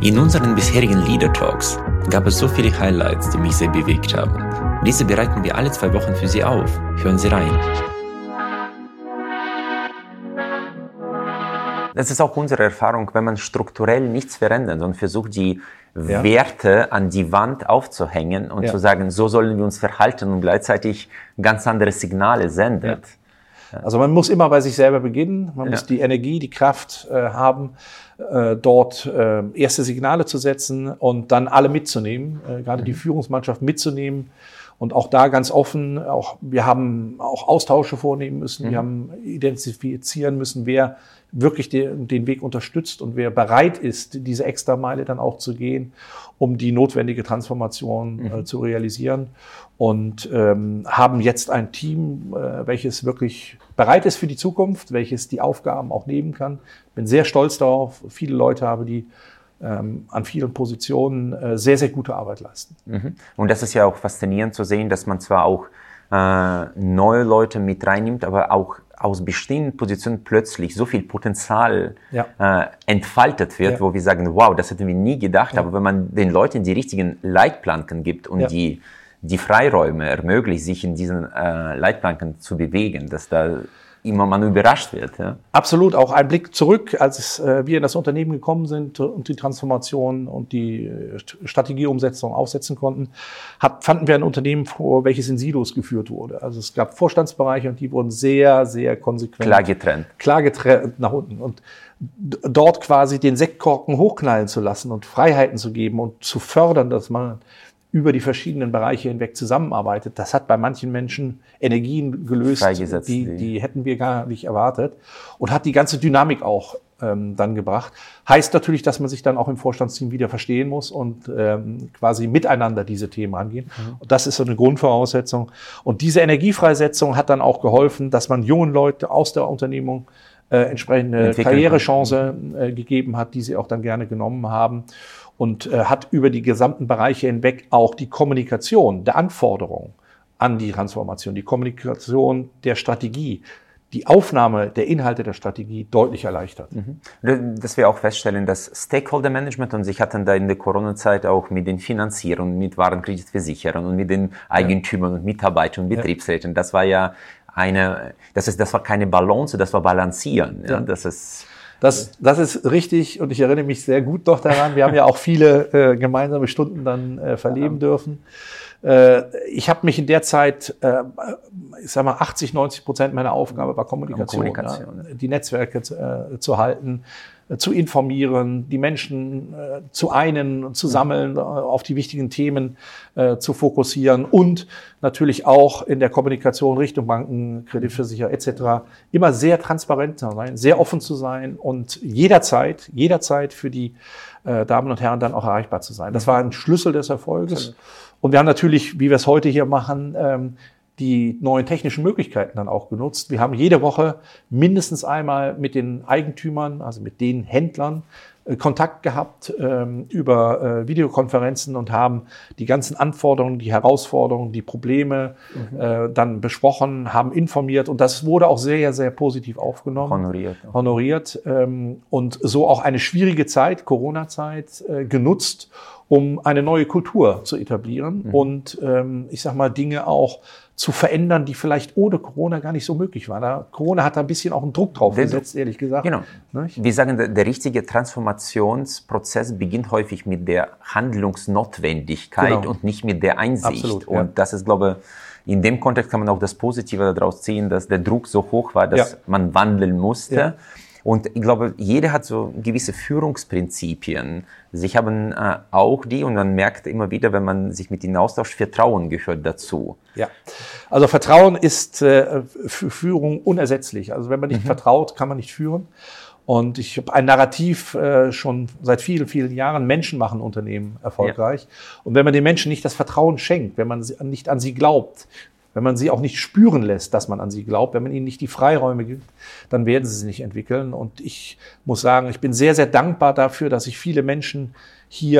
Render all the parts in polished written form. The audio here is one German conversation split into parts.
In unseren bisherigen Leader Talks gab es so viele Highlights, die mich sehr bewegt haben. Diese bereiten wir alle 2 Wochen für Sie auf. Hören Sie rein. Das ist auch unsere Erfahrung, wenn man strukturell nichts verändert und versucht, die Werte an die Wand aufzuhängen und zu sagen, so sollen wir uns verhalten und gleichzeitig ganz andere Signale sendet. Ja. Also man muss immer bei sich selber beginnen, man muss die Energie, die Kraft haben, dort erste Signale zu setzen und dann alle mitzunehmen, gerade die Führungsmannschaft mitzunehmen und auch da ganz offen, wir haben auch Austausche vornehmen müssen, wir haben identifizieren müssen, wer wirklich den Weg unterstützt und wer bereit ist, diese Extrameile dann auch zu gehen, um die notwendige Transformation zu realisieren. Und haben jetzt ein Team, welches wirklich bereit ist für die Zukunft, welches die Aufgaben auch nehmen kann. Bin sehr stolz darauf, viele Leute habe, die an vielen Positionen sehr, sehr gute Arbeit leisten. Und das ist ja auch faszinierend zu sehen, dass man zwar auch neue Leute mit reinnimmt, aber auch aus bestehenden Positionen plötzlich so viel Potenzial entfaltet wird, wo wir sagen, wow, das hätten wir nie gedacht. Aber wenn man den Leuten die richtigen Leitplanken gibt und die Freiräume ermöglicht, sich in diesen Leitplanken zu bewegen, dass da immer man überrascht wird. Ja? Absolut, auch ein Blick zurück, als wir in das Unternehmen gekommen sind und die Transformation und die Strategieumsetzung aufsetzen konnten, fanden wir ein Unternehmen vor, welches in Silos geführt wurde. Also es gab Vorstandsbereiche und die wurden sehr, sehr konsequent klar getrennt nach unten. Und dort quasi den Sektkorken hochknallen zu lassen und Freiheiten zu geben und zu fördern, dass man über die verschiedenen Bereiche hinweg zusammenarbeitet. Das hat bei manchen Menschen Energien gelöst, die hätten wir gar nicht erwartet und hat die ganze Dynamik auch dann gebracht. Heißt natürlich, dass man sich dann auch im Vorstandsteam wieder verstehen muss und quasi miteinander diese Themen angehen. Und das ist so eine Grundvoraussetzung. Und diese Energiefreisetzung hat dann auch geholfen, dass man jungen Leuten aus der Unternehmung entsprechende Karrierechance gegeben hat, die sie auch dann gerne genommen haben. Und hat über die gesamten Bereiche hinweg auch die Kommunikation der Anforderungen an die Transformation, die Kommunikation der Strategie, die Aufnahme der Inhalte der Strategie deutlich erleichtert. Dass wir auch feststellen, dass Stakeholder Management, und sich hatten da in der Corona-Zeit auch mit den Finanzierern, mit Warenkreditversicherern und mit den Eigentümern und Mitarbeitern und Betriebsräten, das war ja das war keine Balance, das war Balancieren. Ja? Das ist richtig und ich erinnere mich sehr gut noch daran. Wir haben ja auch viele gemeinsame Stunden dann verleben dürfen. Ich habe mich in der Zeit, 80-90% meiner Aufgabe war Kommunikation. Die Netzwerke zu halten, zu informieren, die Menschen zu einen, zu sammeln, auf die wichtigen Themen zu fokussieren und natürlich auch in der Kommunikation Richtung Banken, Kreditversicherer etc. immer sehr transparent zu sein, sehr offen zu sein und jederzeit für die Damen und Herren dann auch erreichbar zu sein. Das war ein Schlüssel des Erfolges. Und wir haben natürlich, wie wir es heute hier machen, die neuen technischen Möglichkeiten dann auch genutzt. Wir haben jede Woche mindestens einmal mit den Eigentümern, also mit den Händlern, Kontakt gehabt über Videokonferenzen und haben die ganzen Anforderungen, die Herausforderungen, die Probleme dann besprochen, haben informiert und das wurde auch sehr, sehr positiv aufgenommen. Honoriert und so auch eine schwierige Zeit, Corona-Zeit, genutzt, um eine neue Kultur zu etablieren und Dinge auch zu verändern, die vielleicht ohne Corona gar nicht so möglich waren. Corona hat da ein bisschen auch einen Druck drauf gesetzt, ehrlich gesagt. Genau. Wir sagen, der richtige Transformationsprozess beginnt häufig mit der Handlungsnotwendigkeit und nicht mit der Einsicht. Absolut, und das ist, glaube ich, in dem Kontext kann man auch das Positive daraus ziehen, dass der Druck so hoch war, dass man wandeln musste. Ja. Und ich glaube, jeder hat so gewisse Führungsprinzipien. Sie haben auch die und man merkt immer wieder, wenn man sich mit ihnen austauscht, Vertrauen gehört dazu. Ja, also Vertrauen ist für Führung unersetzlich. Also wenn man nicht vertraut, kann man nicht führen. Und ich habe ein Narrativ schon seit vielen, vielen Jahren, Menschen machen Unternehmen erfolgreich. Ja. Und wenn man den Menschen nicht das Vertrauen schenkt, wenn man nicht an sie glaubt, wenn man sie auch nicht spüren lässt, dass man an sie glaubt, wenn man ihnen nicht die Freiräume gibt, dann werden sie sich nicht entwickeln. Und ich muss sagen, ich bin sehr, sehr dankbar dafür, dass ich viele Menschen hier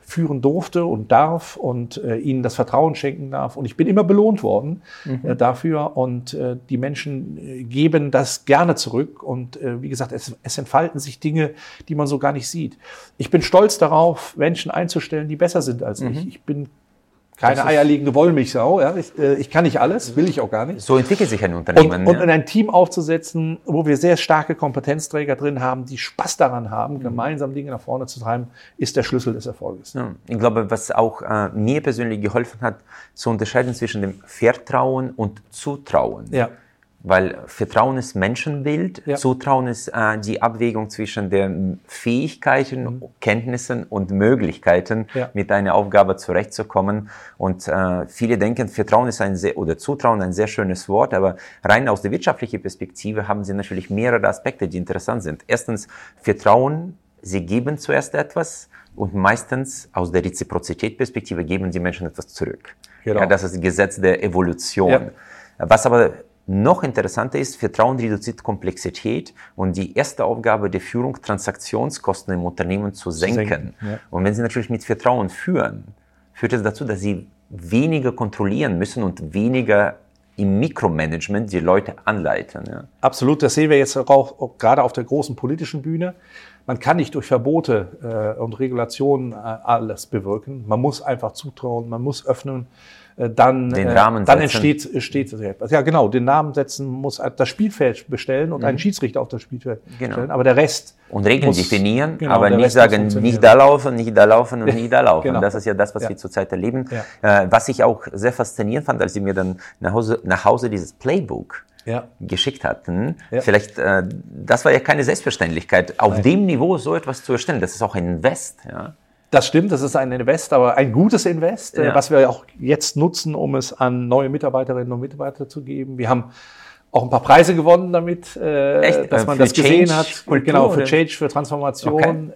führen durfte und darf und ihnen das Vertrauen schenken darf. Und ich bin immer belohnt worden dafür. Und die Menschen geben das gerne zurück. Und wie gesagt, es entfalten sich Dinge, die man so gar nicht sieht. Ich bin stolz darauf, Menschen einzustellen, die besser sind als ich. Ich bin keine eierlegende Wollmilchsau. Ja. Ich kann nicht alles, will ich auch gar nicht. So entwickelt sich ein Unternehmen. Und ein Team aufzusetzen, wo wir sehr starke Kompetenzträger drin haben, die Spaß daran haben, gemeinsam Dinge nach vorne zu treiben, ist der Schlüssel des Erfolges. Ja. Ich glaube, was auch mir persönlich geholfen hat, zu unterscheiden zwischen dem Vertrauen und Zutrauen. Ja. Weil Vertrauen ist Menschenbild, Zutrauen ist die Abwägung zwischen den Fähigkeiten, Kenntnissen und Möglichkeiten, mit einer Aufgabe zurechtzukommen. Und viele denken, Vertrauen ist oder Zutrauen ein sehr schönes Wort, aber rein aus der wirtschaftlichen Perspektive haben sie natürlich mehrere Aspekte, die interessant sind. Erstens, Vertrauen, sie geben zuerst etwas und meistens aus der Reziprozitätsperspektive geben die Menschen etwas zurück. Genau. Ja, das ist das Gesetz der Evolution. Ja. Was aber noch interessanter ist, Vertrauen reduziert Komplexität und die erste Aufgabe der Führung, Transaktionskosten im Unternehmen zu senken. Ja. Und wenn Sie natürlich mit Vertrauen führen, führt es dazu, dass Sie weniger kontrollieren müssen und weniger im Mikromanagement die Leute anleiten. Ja. Absolut, das sehen wir jetzt auch gerade auf der großen politischen Bühne. Man kann nicht durch Verbote und Regulationen alles bewirken. Man muss einfach zutrauen, man muss öffnen. Dann entsteht etwas. Ja, genau, den Namen setzen, muss das Spielfeld bestellen und einen Schiedsrichter auf das Spielfeld stellen, aber der Rest und Regeln definieren, aber nicht sagen, nicht da laufen, nicht da laufen und nicht da laufen. Genau. Das ist ja das, was wir zurzeit erleben. Ja. Was ich auch sehr faszinierend fand, als Sie mir dann nach Hause dieses Playbook geschickt hatten. Ja. Vielleicht, das war ja keine Selbstverständlichkeit, auf dem Niveau so etwas zu erstellen. Das ist auch ein Invest, ja. Das stimmt, das ist ein Invest, aber ein gutes Invest, was wir auch jetzt nutzen, um es an neue Mitarbeiterinnen und Mitarbeiter zu geben. Wir haben auch ein paar Preise gewonnen damit, dass man das gesehen hat. Genau, für Change, für Transformation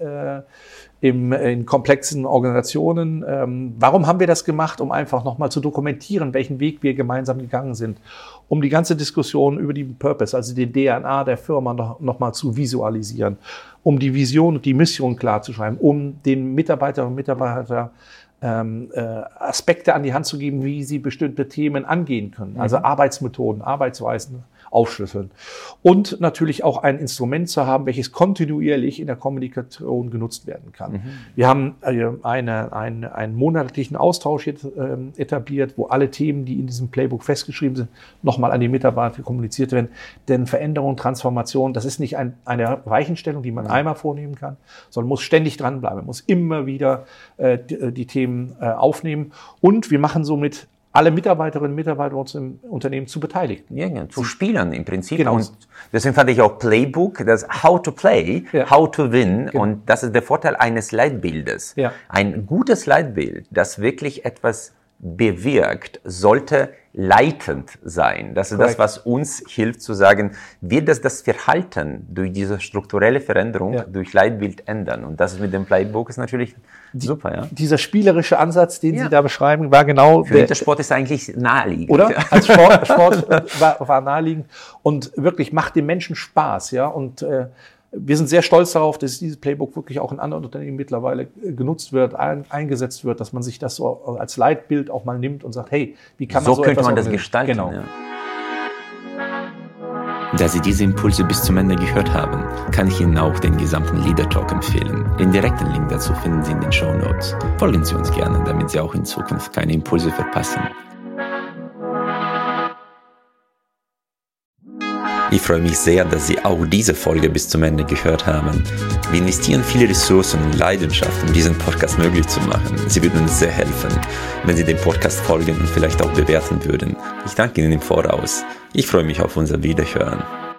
in komplexen Organisationen. Warum haben wir das gemacht? Um einfach nochmal zu dokumentieren, welchen Weg wir gemeinsam gegangen sind. Um die ganze Diskussion über die Purpose, also die DNA der Firma nochmal zu visualisieren. Um die Vision und die Mission klarzuschreiben, um den Mitarbeiterinnen und Mitarbeitern Aspekte an die Hand zu geben, wie sie bestimmte Themen angehen können. Also Arbeitsmethoden, Arbeitsweisen aufschlüsseln. Und natürlich auch ein Instrument zu haben, welches kontinuierlich in der Kommunikation genutzt werden kann. Wir haben einen monatlichen Austausch jetzt etabliert, wo alle Themen, die in diesem Playbook festgeschrieben sind, nochmal an die Mitarbeiter kommuniziert werden. Denn Veränderung, Transformation, das ist nicht eine Weichenstellung, die man einmal vornehmen kann, sondern muss ständig dranbleiben. Man muss immer wieder die Themen aufnehmen. Und wir machen somit alle Mitarbeiterinnen und Mitarbeiter uns im Unternehmen zu Beteiligten. Ja, zu Spielern im Prinzip. Genau. Und deswegen fand ich auch Playbook, das How to Play, How to Win. Genau. Und das ist der Vorteil eines Leitbildes. Ja. Ein gutes Leitbild, das wirklich etwas bewirkt, sollte leitend sein. Das ist das, was uns hilft zu sagen, wird das Verhalten durch diese strukturelle Veränderung durch Leitbild ändern. Und das ist mit dem Playbook ist natürlich super. Ja. Dieser spielerische Ansatz, den Sie da beschreiben, war genau... Für Wintersport ist eigentlich naheliegend. Oder? Als Sport war naheliegend und wirklich macht dem Menschen Spaß. Ja. Und wir sind sehr stolz darauf, dass dieses Playbook wirklich auch in anderen Unternehmen mittlerweile genutzt wird, eingesetzt wird, dass man sich das so als Leitbild auch mal nimmt und sagt, hey, wie kann man so könnte man das gestalten. Genau. Ja. Da Sie diese Impulse bis zum Ende gehört haben, kann ich Ihnen auch den gesamten Leader Talk empfehlen. Den direkten Link dazu finden Sie in den Shownotes. Folgen Sie uns gerne, damit Sie auch in Zukunft keine Impulse verpassen. Ich freue mich sehr, dass Sie auch diese Folge bis zum Ende gehört haben. Wir investieren viele Ressourcen und Leidenschaft, um diesen Podcast möglich zu machen. Sie würden uns sehr helfen, wenn Sie dem Podcast folgen und vielleicht auch bewerten würden. Ich danke Ihnen im Voraus. Ich freue mich auf unser Wiederhören.